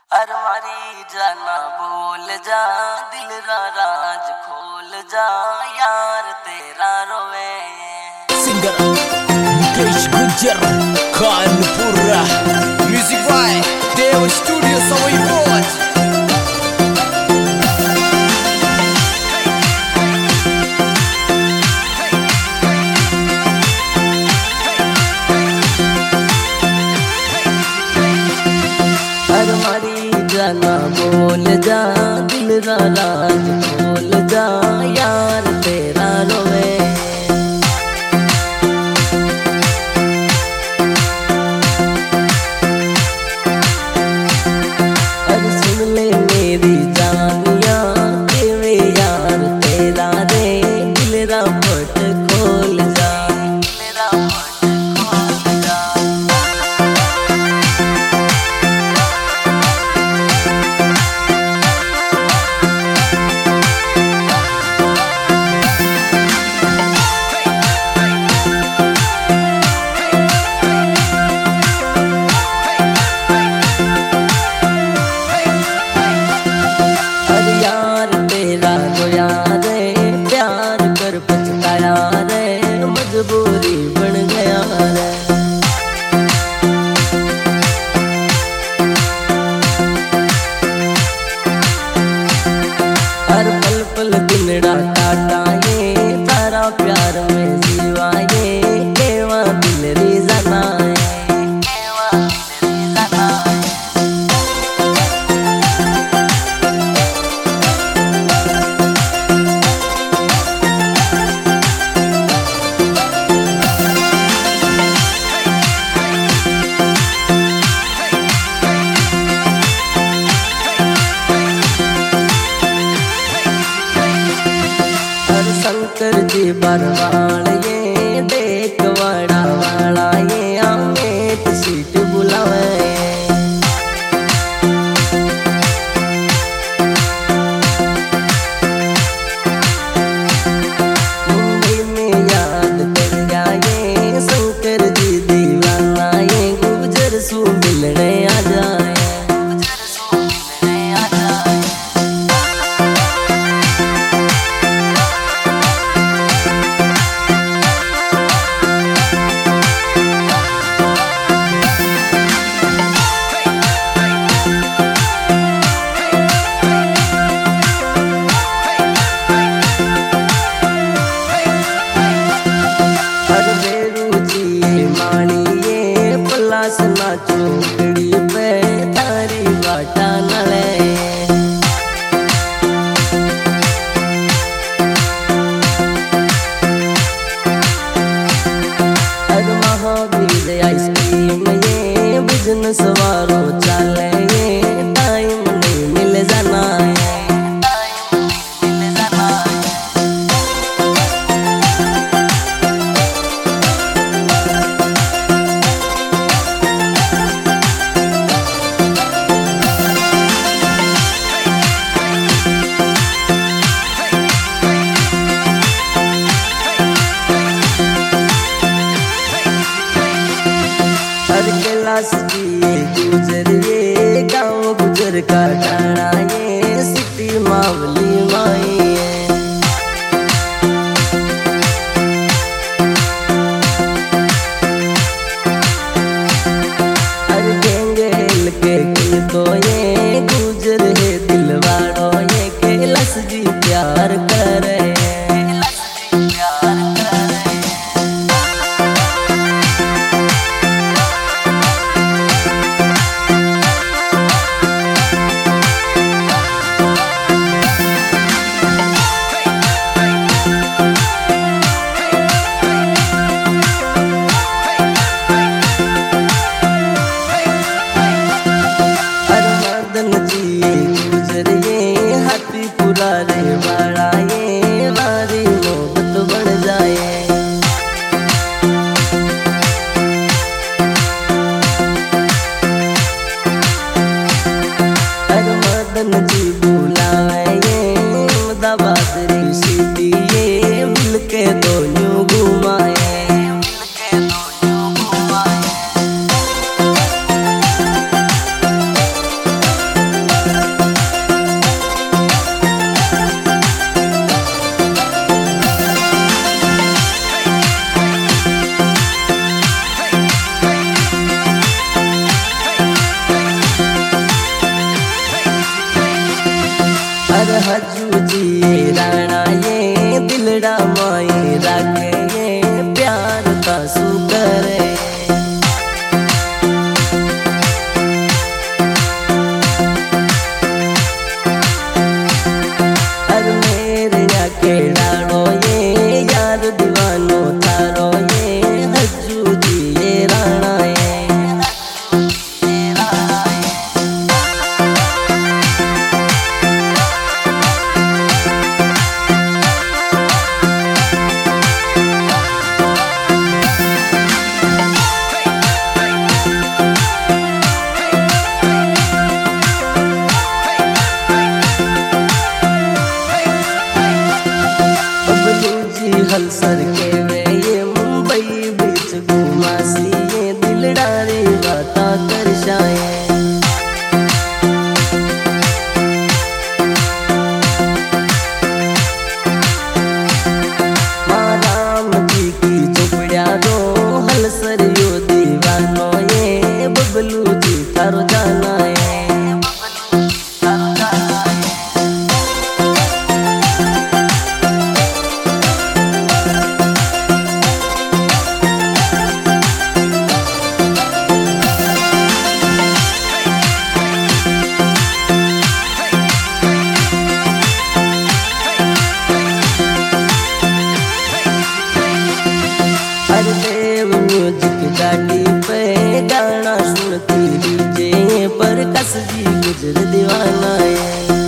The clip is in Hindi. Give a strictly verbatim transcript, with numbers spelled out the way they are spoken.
अरमारी जाना बोल जा, दिल रा राज खोल जा, यार तेरा रोवे। Singer Nikesh Gujjar Kanpura music by Dev studio Sawai बोज। जाना बोल जा, दिल रा राज खोल जा, यार तेरा रोवे। अरे सुन ले मेरी जानिया, तेरे यार तेरा रे, दिल रा पट खोल जा, दिल रा पट खोल जा। मजबूरी बन गया रे, हर पल पल दिनड़ा काटा ये, तारा प्यार में जीवाए, केवा दिल री जनाए, केवा दिल री जनाए। शंकर जी बरवाल ये, देख वाड़ा वाला ये, आमेट सीट बुलावे। मुंबई में याद कर जाए, शंकर जी दीवाना ये, गुजर सू मिलने आ जाए, गुजर सू मिलने आ जाए। सना चौकड़ी पे तारी बाटा नले, हर महावीर आइसक्रीम ये, बिजनेस वालों चले ये, टाइम नहीं मिल जाना है, टाइम नहीं मिल जाना है। कैलाश जी गुजर ये, गाँव गुजर का ठाणा ये, सिटी मावली माई है। हर गेंगेल के किल तो ये, गुजर है दिलवाड़ो ये, कैलाश जी प्यार करे, कैलाश जी प्यार करे। गुजर ये, हाथी पुरा रे बड़ा ये, हजू जी ये राणा ये दिलड़ा माई राखे ये प्यार का सुकर हर मेरे आके डालो ये यार दीवानो थारो ये हजू जी ये राणा ये हलसर के वे ये मुंबई बीच घुमासी ये दिलडारी बाता करशाए राम जी की चुपड़िया दो हलसर यो दीवानो ये बबलू जी थारो जाना है देव म्यूजिक गाड़ी पे गाना सुनती डीजे पर कस जी गुजर दीवाना है।